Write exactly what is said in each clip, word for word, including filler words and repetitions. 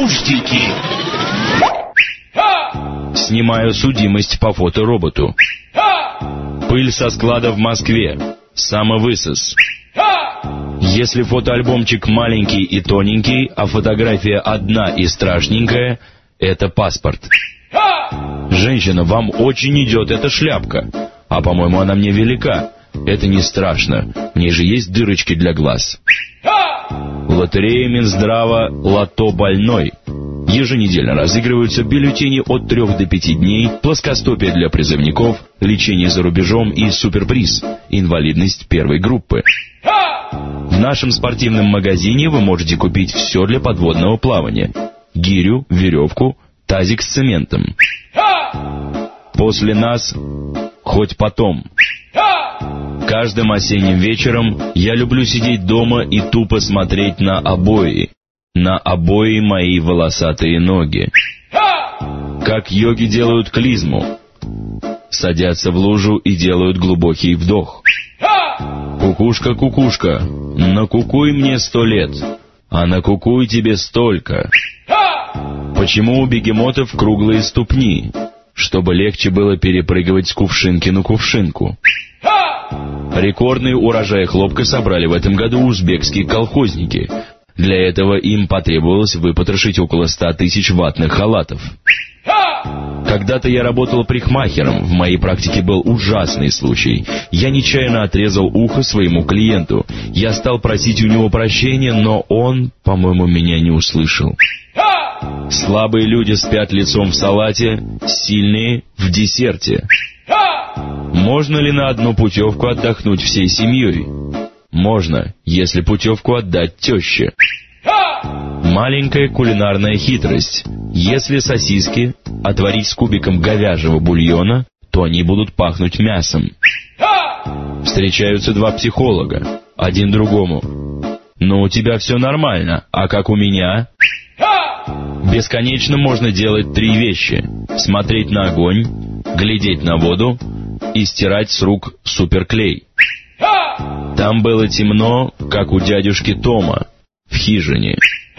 нуждики. Снимаю судимость по фотороботу. Пыль со склада в Москве. Самовысос. Если фотоальбомчик маленький и тоненький, а фотография одна и страшненькая, это паспорт. Женщина, вам очень идет эта шляпка. А, по-моему, она мне велика. Это не страшно. В ней же есть дырочки для глаз. Лотерея Минздрава «Лото больной». Еженедельно разыгрываются бюллетени от трех до пяти дней, плоскостопие для призывников, лечение за рубежом и суперприз – инвалидность первой группы. В нашем спортивном магазине вы можете купить все для подводного плавания. Гирю, веревку, тазик с цементом. После нас хоть потом. Каждым осенним вечером я люблю сидеть дома и тупо смотреть на обои. На обои мои волосатые ноги. Как йоги делают клизму. Садятся в лужу и делают глубокий вдох. Кукушка, кукушка, накукуй мне сто лет, а накукуй тебе столько. Почему у бегемотов круглые ступни? Чтобы легче было перепрыгивать с кувшинки на кувшинку. Рекордный урожай хлопка собрали в этом году узбекские колхозники. Для этого им потребовалось выпотрошить около ста тысяч ватных халатов. Когда-то я работал парикмахером. В моей практике был ужасный случай. Я нечаянно отрезал ухо своему клиенту. Я стал просить у него прощения, но он, по-моему, меня не услышал. Слабые люди спят лицом в салате, сильные — в десерте. Можно ли на одну путевку отдохнуть всей семьей? Можно, если путевку отдать теще. Маленькая кулинарная хитрость. Если сосиски отварить с кубиком говяжьего бульона, то они будут пахнуть мясом. Встречаются два психолога. Один другому: «Ну, у тебя все нормально, а как у меня?» Бесконечно можно делать три вещи: смотреть на огонь, глядеть на воду и стирать с рук суперклей. Там было темно, как у дядюшки Тома в хижине.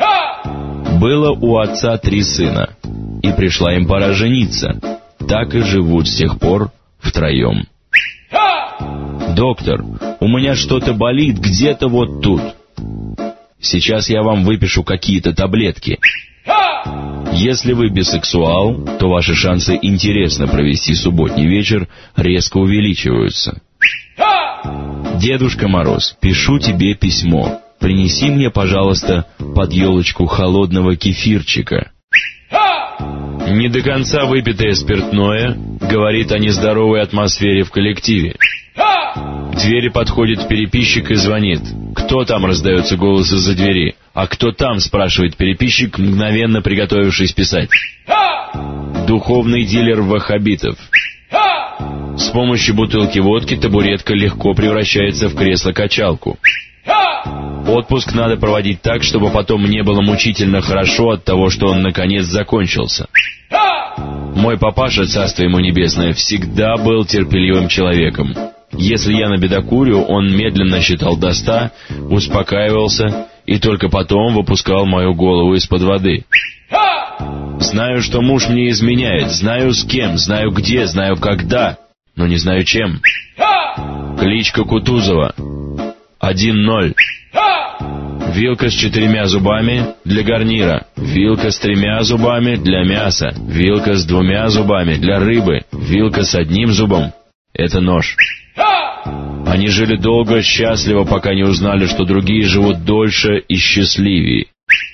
Было у отца три сына, и пришла им пора жениться. Так и живут с тех пор втроем. «Доктор, у меня что-то болит где-то вот тут. Сейчас я вам выпишу какие-то таблетки. Если вы бисексуал, то ваши шансы интересно провести субботний вечер резко увеличиваются. Дедушка Мороз, пишу тебе письмо. Принеси мне, пожалуйста, под елочку холодного кефирчика». Не до конца выпитое спиртное говорит о нездоровой атмосфере в коллективе. К двери подходит переписчик и звонит. «Кто там?» — раздается голос из-за двери. «А кто там?» — спрашивает переписчик, мгновенно приготовившись писать. Духовный дилер ваххабитов. С помощью бутылки водки табуретка легко превращается в кресло-качалку. Отпуск надо проводить так, чтобы потом не было мучительно хорошо от того, что он наконец закончился. Мой папаша, царство ему небесное, всегда был терпеливым человеком. Если я набедокурю, он медленно считал до ста, успокаивался и только потом выпускал мою голову из-под воды. Знаю, что муж мне изменяет, знаю с кем, знаю где, знаю когда, но не знаю чем. Кличка Кутузова. один ноль. Вилка с четырьмя зубами для гарнира. Вилка с тремя зубами для мяса. Вилка с двумя зубами для рыбы. Вилка с одним зубом — это нож. Они жили долго, счастливо, пока не узнали, что другие живут дольше и счастливее.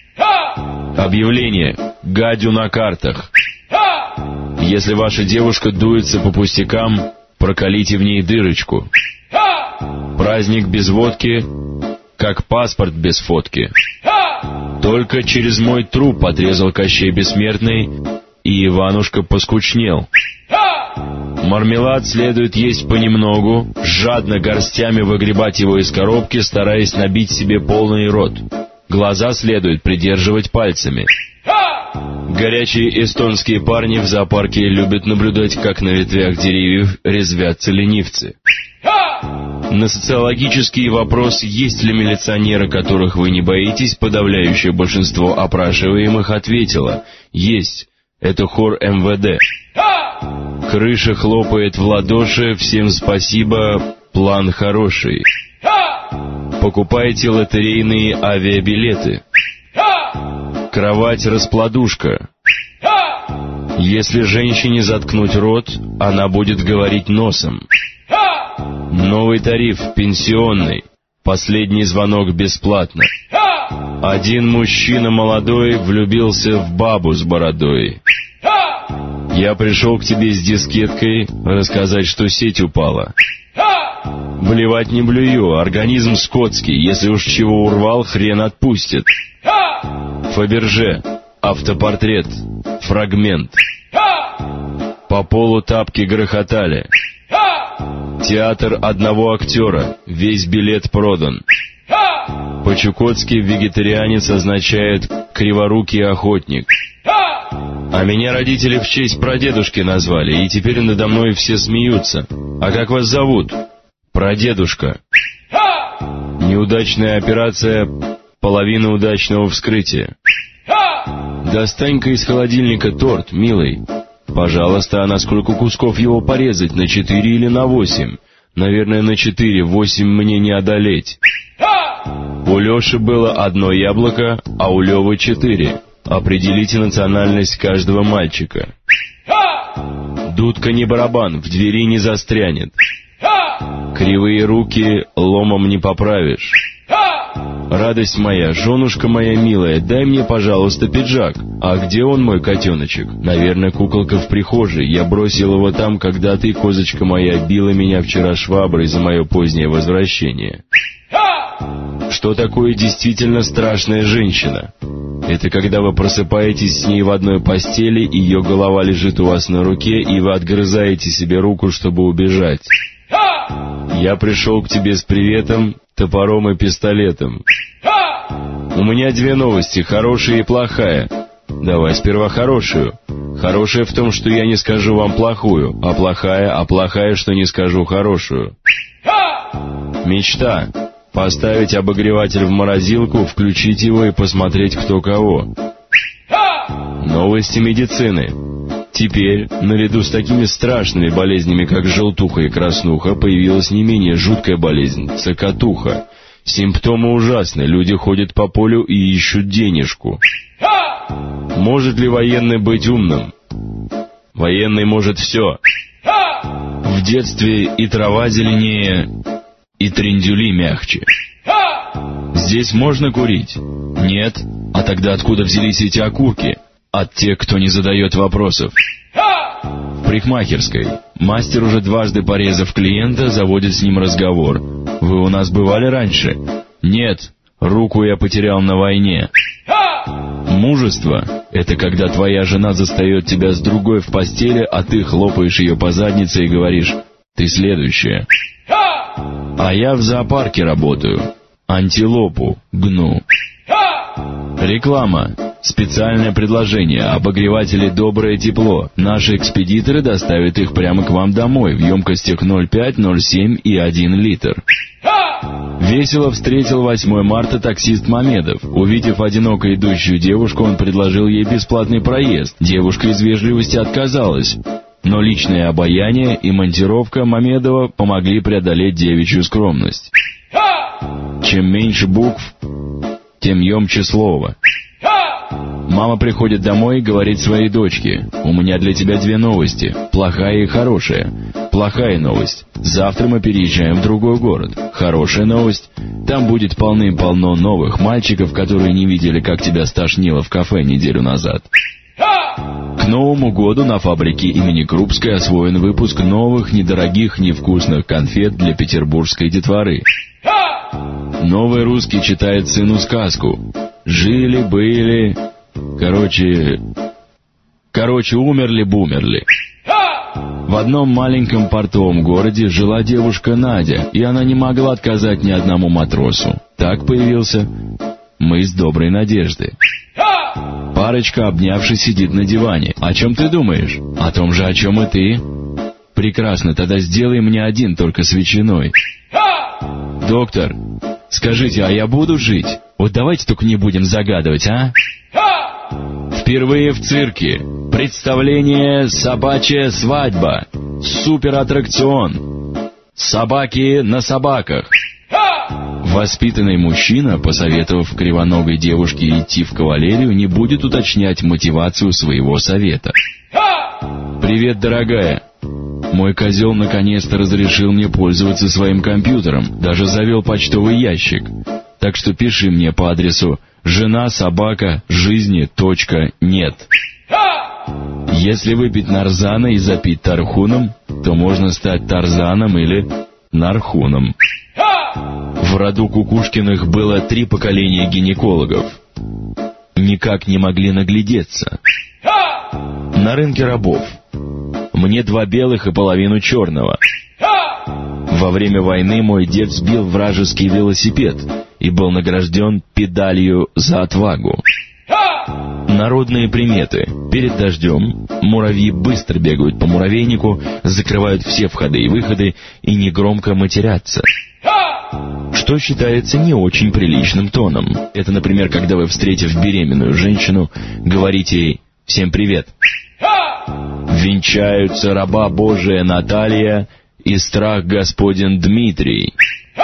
Объявление. Гадю на картах. Если ваша девушка дуется по пустякам, проколите в ней дырочку. Праздник без водки, как паспорт без фотки. Только через мой труп отрезал Кощей Бессмертный, и Иванушка поскучнел. Мармелад следует есть понемногу, жадно горстями выгребать его из коробки, стараясь набить себе полный рот. Глаза следует придерживать пальцами. Горячие эстонские парни в зоопарке любят наблюдать, как на ветвях деревьев резвятся ленивцы. На социологический вопрос, есть ли милиционеры, которых вы не боитесь, подавляющее большинство опрашиваемых ответило: есть. Это хор эм вэ дэ. Крыша хлопает в ладоши, всем спасибо, план хороший. Покупайте лотерейные авиабилеты. Кровать-раскладушка. Если женщине заткнуть рот, она будет говорить носом. Новый тариф, пенсионный. Последний звонок бесплатно. Один мужчина молодой влюбился в бабу с бородой. Я пришел к тебе с дискеткой рассказать, что сеть упала. Блевать не блюю, организм скотский, если уж чего урвал, хрен отпустит. Фаберже, автопортрет, фрагмент. По полу тапки грохотали. Театр одного актера, весь билет продан. По-чукотски вегетарианец означает «криворукий охотник». А меня родители в честь прадедушки назвали, и теперь надо мной все смеются. А как вас зовут? Прадедушка. Неудачная операция, половина удачного вскрытия. Достань-ка из холодильника торт, милый. Пожалуйста, а на сколько кусков его порезать, на четыре или на восемь? Наверное, на четыре, восемь мне не одолеть. У Леши было одно яблоко, а у Левы четыре. Определите национальность каждого мальчика. Дудка не барабан, в двери не застрянет. Кривые руки ломом не поправишь. Радость моя, женушка моя милая, дай мне, пожалуйста, пиджак. А где он, мой котеночек? Наверное, куколка в прихожей. Я бросил его там, когда ты, козочка моя, била меня вчера шваброй за мое позднее возвращение. Что такое действительно страшная женщина? Это когда вы просыпаетесь с ней в одной постели, ее голова лежит у вас на руке, и вы отгрызаете себе руку, чтобы убежать. Я пришел к тебе с приветом, топором и пистолетом. У меня две новости, хорошая и плохая. Давай сперва хорошую. Хорошая в том, что я не скажу вам плохую, а плохая, а плохая, что не скажу хорошую. Мечта. Поставить обогреватель в морозилку, включить его и посмотреть, кто кого. Новости медицины. Теперь, наряду с такими страшными болезнями, как желтуха и краснуха, появилась не менее жуткая болезнь – цокотуха. Симптомы ужасны, люди ходят по полю и ищут денежку. Может ли военный быть умным? Военный может все. В детстве и трава зеленее, и трендюли мягче. Здесь можно курить? Нет? А тогда откуда взялись эти окурки? От тех, кто не задает вопросов. В парикмахерской. Мастер, уже дважды порезав клиента, заводит с ним разговор. Вы у нас бывали раньше? Нет. Руку я потерял на войне. Мужество — это когда твоя жена застает тебя с другой в постели, а ты хлопаешь ее по заднице и говоришь: ты следующая. А я в зоопарке работаю. Антилопу гну. Реклама. Специальное предложение. Обогреватели «Доброе тепло». Наши экспедиторы доставят их прямо к вам домой в емкостях ноль пять, ноль семь и один литр. Весело встретил восьмое марта таксист Мамедов. Увидев одиноко идущую девушку, он предложил ей бесплатный проезд. Девушка из вежливости отказалась. Но личное обаяние и монтировка Мамедова помогли преодолеть девичью скромность. Чем меньше букв, тем емче слово. Мама приходит домой и говорит своей дочке: у меня для тебя две новости, плохая и хорошая. Плохая новость: завтра мы переезжаем в другой город. Хорошая новость: там будет полным-полно новых мальчиков, которые не видели, как тебя стошнило в кафе неделю назад. К Новому году на фабрике имени Крупской освоен выпуск новых, недорогих, невкусных конфет для петербургской детворы. Новый русский читает сыну сказку. Жили-были... Короче... Короче, умерли-бумерли. В одном маленьком портовом городе жила девушка Надя, и она не могла отказать ни одному матросу. Так появился мыс Доброй Надежды. Парочка, обнявшись, сидит на диване. О чем ты думаешь? О том же, о чем и ты. Прекрасно, тогда сделай мне один, только с ветчиной. Доктор, скажите, а я буду жить? Вот давайте только не будем загадывать, а? Впервые в цирке. Представление «Собачья свадьба». Суператтракцион. Собаки на собаках. Воспитанный мужчина, посоветовав кривоногой девушке идти в кавалерию, не будет уточнять мотивацию своего совета. «Привет, дорогая. Мой козел наконец-то разрешил мне пользоваться своим компьютером, даже завел почтовый ящик. Так что пиши мне по адресу жена собака жизни точка нет. Если выпить нарзана и запить тархуном, то можно стать Тарзаном или Нархуном». В роду Кукушкиных было три поколения гинекологов. Никак не могли наглядеться. На рынке рабов. Мне два белых и половину черного. Во время войны мой дед сбил вражеский велосипед и был награжден педалью за отвагу. Народные приметы. Перед дождем муравьи быстро бегают по муравейнику, закрывают все входы и выходы и негромко матерятся. Что считается не очень приличным тоном. Это, например, когда вы, встретив беременную женщину, говорите ей «Всем привет». «Венчаются раба Божия Наталья и страх Господень Дмитрий».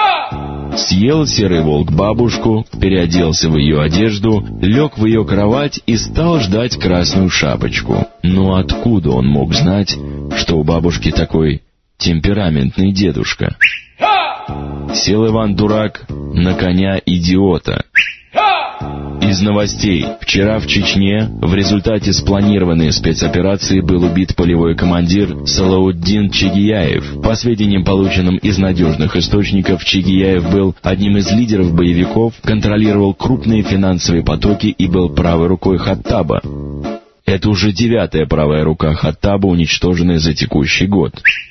Съел серый волк бабушку, переоделся в ее одежду, лег в ее кровать и стал ждать красную шапочку. Но откуда он мог знать, что у бабушки такой темпераментный дедушка? Сел Иван-дурак на коня идиота. Из новостей. Вчера в Чечне в результате спланированной спецоперации был убит полевой командир Салауддин Чигияев. По сведениям, полученным из надежных источников, Чигияев был одним из лидеров боевиков, контролировал крупные финансовые потоки и был правой рукой Хаттаба. Это уже девятая правая рука Хаттаба, уничтоженная за текущий год.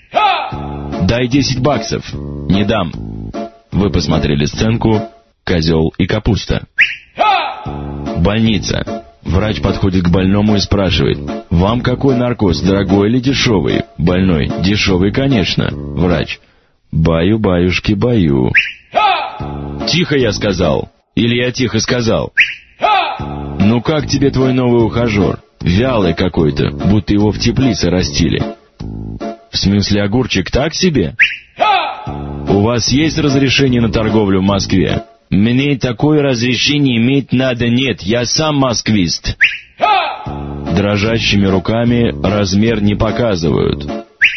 «Дай десять баксов». «Не дам». Вы посмотрели сценку «Козел и капуста». Больница. Врач подходит к больному и спрашивает: «Вам какой наркоз, дорогой или дешевый?» Больной: «Дешевый, конечно». Врач: «Баю, баюшки, баю». «Тихо, я сказал». Или я тихо сказал? «Ну как тебе твой новый ухажер? Вялый какой-то, будто его в теплице растили». «В смысле, огурчик так себе?» «У вас есть разрешение на торговлю в Москве?» «Мне такое разрешение иметь надо нет, я сам москвист». Дрожащими руками размер не показывают.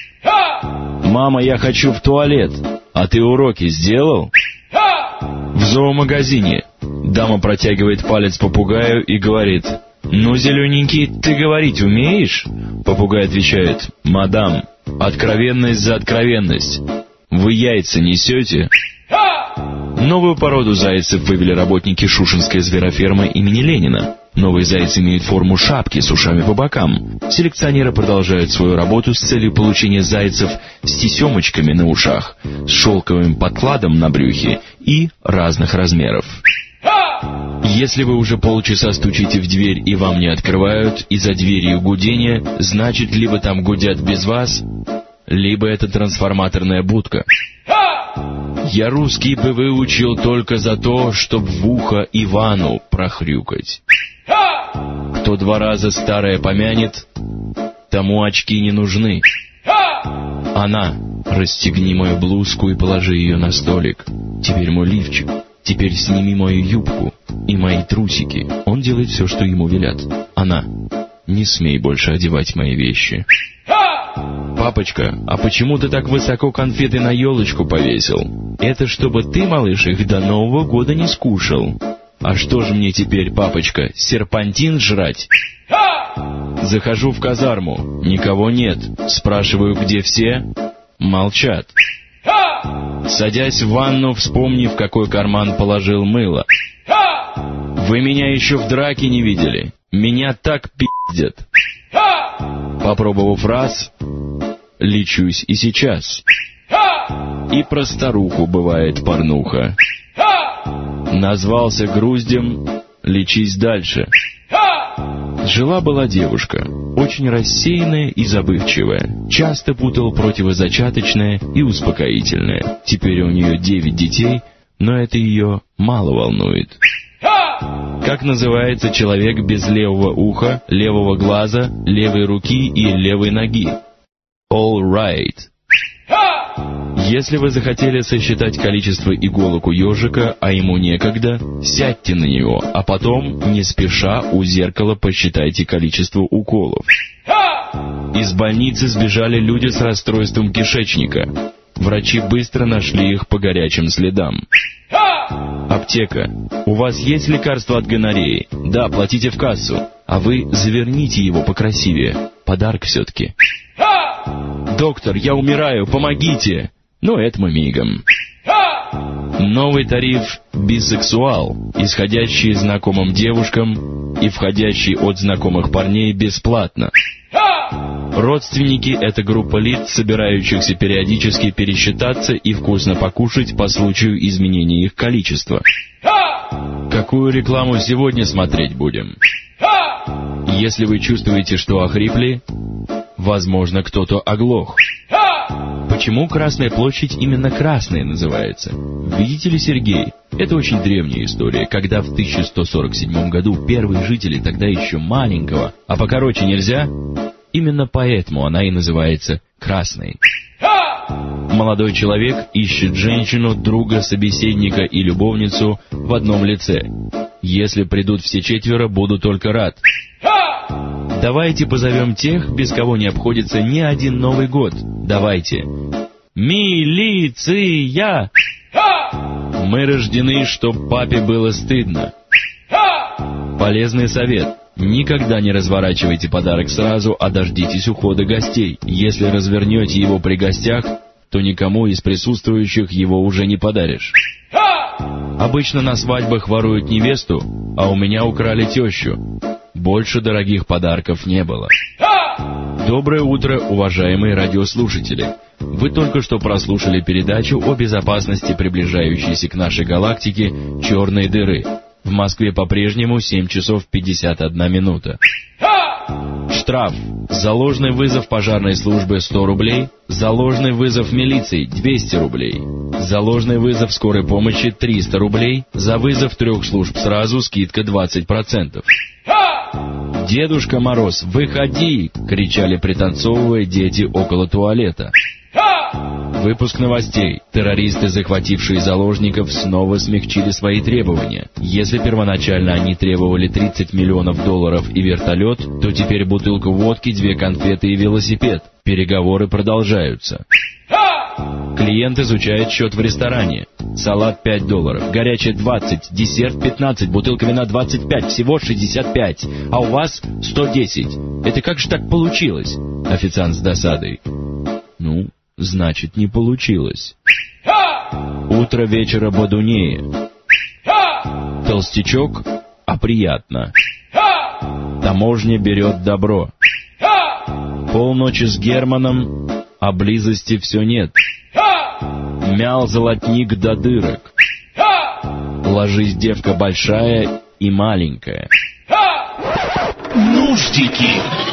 «Мама, я хочу в туалет». «А ты уроки сделал?» В зоомагазине. Дама протягивает палец попугаю и говорит: «Ну, зелененький, ты говорить умеешь?» Попугай отвечает: «Мадам, откровенность за откровенность. Вы яйца несете?» Новую породу зайцев вывели работники Шушинской зверофермы имени Ленина. Новые зайцы имеют форму шапки с ушами по бокам. Селекционеры продолжают свою работу с целью получения зайцев с тесемочками на ушах, с шелковым подкладом на брюхе и разных размеров. Если вы уже полчаса стучите в дверь и вам не открывают, и за дверью гудение, значит, либо там гудят без вас, либо это трансформаторная будка. Я русский бы выучил только за то, чтоб в ухо Ивану прохрюкать. Кто два раза старое помянет, тому очки не нужны. Она: расстегни мою блузку и положи ее на столик. Теперь мой лифчик. Теперь сними мою юбку и мои трусики. Он делает все, что ему велят. Она: не смей больше одевать мои вещи. Папочка, а почему ты так высоко конфеты на елочку повесил? Это чтобы ты, малыш, их до Нового года не скушал. А что же мне теперь, папочка, серпантин жрать? Захожу в казарму, никого нет. Спрашиваю, где все? Молчат. Садясь в ванну, вспомни, в какой карман положил мыло. Вы меня еще в драке не видели. Меня так пиздят. Попробовав раз, лечусь и сейчас. И про старуху бывает порнуха. Назвался груздем, лечись дальше. Жила-была девушка, очень рассеянная и забывчивая, часто путала противозачаточное и успокоительное. Теперь у нее девять детей, но это ее мало волнует. Как называется человек без левого уха, левого глаза, левой руки и левой ноги? All right. Если вы захотели сосчитать количество иголок у ежика, а ему некогда, сядьте на него, а потом, не спеша, у зеркала посчитайте количество уколов. Из больницы сбежали люди с расстройством кишечника. Врачи быстро нашли их по горячим следам. Аптека. У вас есть лекарство от гонореи? Да, платите в кассу. А вы заверните его покрасивее. Подарок все-таки. Доктор, я умираю, помогите! Ну, это мы мигом. Новый тариф «Бисексуал», исходящий знакомым девушкам и входящий от знакомых парней бесплатно. Родственники — это группа лиц, собирающихся периодически пересчитаться и вкусно покушать по случаю изменения их количества. Какую рекламу сегодня смотреть будем? Если вы чувствуете, что охрипли, возможно, кто-то оглох. Почему Красная площадь именно Красная называется? Видите ли, Сергей, это очень древняя история, когда в тысяча сто сорок седьмом году первые жители тогда еще маленького, а покороче нельзя, именно поэтому она и называется Красной. Молодой человек ищет женщину, друга, собеседника и любовницу в одном лице. Если придут все четверо, буду только рад. Давайте позовем тех, без кого не обходится ни один Новый год. Давайте. Милиция! Мы рождены, чтоб папе было стыдно. Полезный совет. Никогда не разворачивайте подарок сразу, а дождитесь ухода гостей. Если развернете его при гостях, то никому из присутствующих его уже не подаришь. Обычно на свадьбах воруют невесту, а у меня украли тещу. Больше дорогих подарков не было. Доброе утро, уважаемые радиослушатели. Вы только что прослушали передачу о безопасности приближающейся к нашей галактике черной дыры. В Москве по-прежнему семь часов пятьдесят одна минута. Штраф. За ложный вызов пожарной службы сто рублей. За ложный вызов милиции двести рублей. За ложный вызов скорой помощи триста рублей. За вызов трех служб сразу скидка двадцать процентов. «Дедушка Мороз, выходи!» — кричали, пританцовывая, дети около туалета. Выпуск новостей. Террористы, захватившие заложников, снова смягчили свои требования. Если первоначально они требовали тридцать миллионов долларов и вертолет, то теперь бутылка водки, две конфеты и велосипед. Переговоры продолжаются. Клиент изучает счет в ресторане. Салат пять долларов, горячее двадцать, десерт пятнадцать, бутылка вина двадцать пять, всего шестьдесят пять, а у вас сто десять. Это как же так получилось? Официант с досадой. Ну, значит, не получилось. Утро вечера бодунее. Толстячок, а приятно. Таможня берет добро. Полночи с Германом, а близости все нет. Мял золотник до дырок. Ложись, девка большая и маленькая. Нуждики.